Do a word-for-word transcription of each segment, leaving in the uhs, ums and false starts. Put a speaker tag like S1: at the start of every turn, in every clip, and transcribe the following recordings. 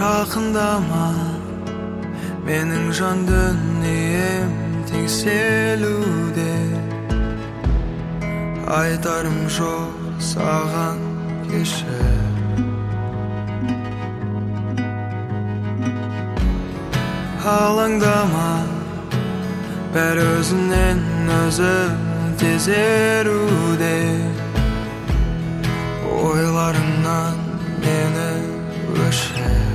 S1: Жақындама, менің жан дүнием теңселуде. Айтарым жоқ саған кешір. Алаңдама, бәрі өзінен өзі тезеруде. Ойларыңнан мені өшір.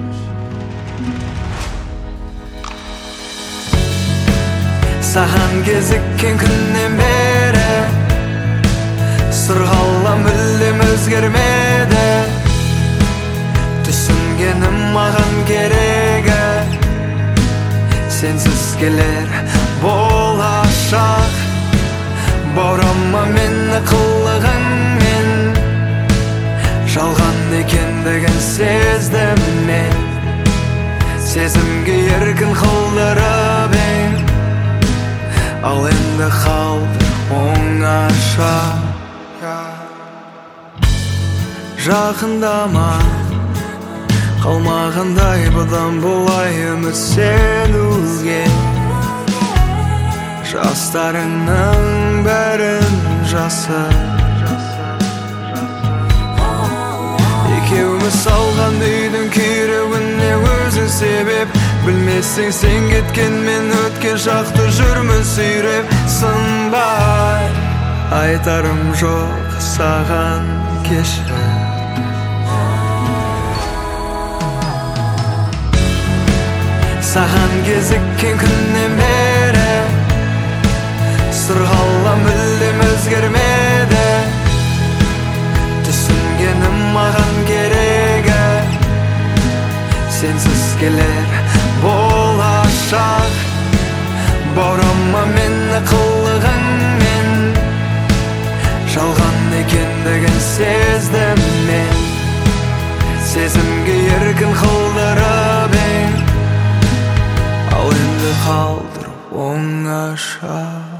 S1: Саған кезіккен күннен бері сырғалам мүлдем өзгермеді. Түсінгенім маған керегі, сенсіз келер болашақ. Баурама мені қылығыңмен, жалған екендігін сездім мен. Сезімге еркін қылдырып ең, ал енді қалды оңаша. Жақындама, қалмағандай бұдан бұлай үміттенуге. Жастарыңның бәрін жасыр. Екеуміз салған үйдің күйреуіне өзің себеп. Білмесең сен кеткен мен өткен шақты жүрмін сүйреп. Сынбай айтарым жоқ саған кешір. Саған кезіккен күннен бері сырғалам мүлдем өзгермеді. Түсінгенім маған керегі, сенсіз келер болашақ. Баурама мені қылығыңмен, жалған екендігін сездім мен. Сезімге еркін қылдырып ең, ал енді қалдыр оңаша.